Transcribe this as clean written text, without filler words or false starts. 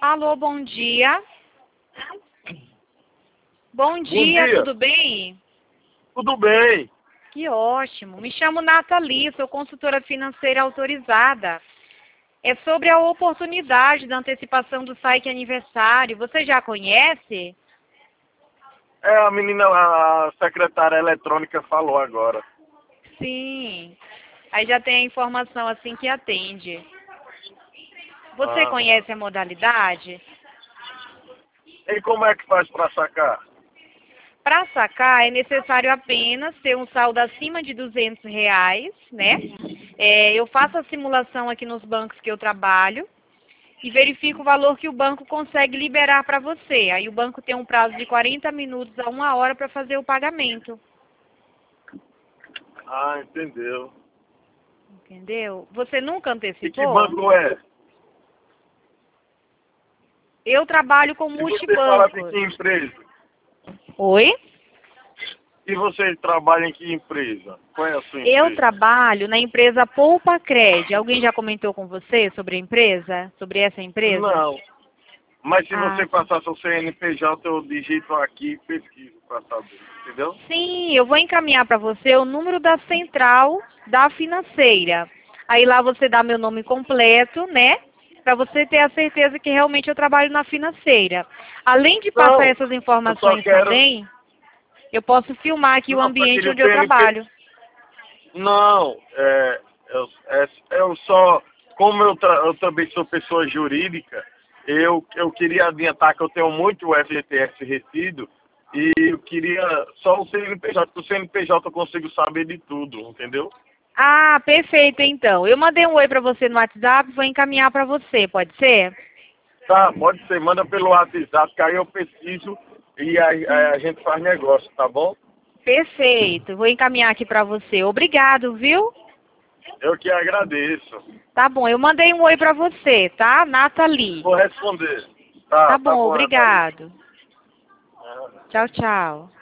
Alô, bom dia. Bom dia, tudo bem? Tudo bem. Que ótimo. Me chamo Nathalie, sou consultora financeira autorizada. É sobre a oportunidade da antecipação do Saque Aniversário. Você já conhece? É, a menina, a secretária eletrônica falou agora. Sim. Aí já tem a informação assim que atende. Você conhece a modalidade? E como é que faz para sacar? Para sacar é necessário apenas ter um saldo acima de R$ 200, né? Eu faço a simulação aqui nos bancos que eu trabalho e verifico o valor que o banco consegue liberar para você. Aí o banco tem um prazo de 40 minutos a 1 hora para fazer o pagamento. Ah, entendeu. Entendeu? Você nunca E que antecipou? banco é? Eu trabalho com E você fala de multibancos. que empresa? Oi? E você trabalha em que empresa? Qual é a sua Eu empresa? trabalho na empresa Poupa Cred. Alguém já comentou com você sobre a empresa? Sobre essa empresa? Não. Mas se Ah, você passar seu CNPJ, eu digito aqui e pesquiso para saber. Entendeu? sim, eu vou encaminhar para você o número da central da financeira. Aí lá você dá meu nome completo, né? Para você ter a certeza que realmente eu trabalho na financeira. Além de passar Não. essas Eu só informações quero... também, eu posso filmar aqui o Não, só ambiente queria o onde eu CNPJ. trabalho. Não, eu só, como eu também sou pessoa jurídica, eu queria adiantar que eu tenho muito FGTS retido e eu queria só o CNPJ, porque o CNPJ eu consigo saber de tudo, entendeu? Ah, perfeito então. Eu mandei um oi para você no WhatsApp, vou encaminhar para você, pode ser? Tá, pode ser, manda pelo WhatsApp, que aí eu pesquiso e a gente faz negócio, tá bom? Perfeito, vou encaminhar aqui para você. Obrigado, viu? Eu que agradeço. Tá bom, eu mandei um oi para você, tá? Nathalie. Vou responder. Tá Tá bom, bom, Nathalie. obrigado. Tchau, tchau.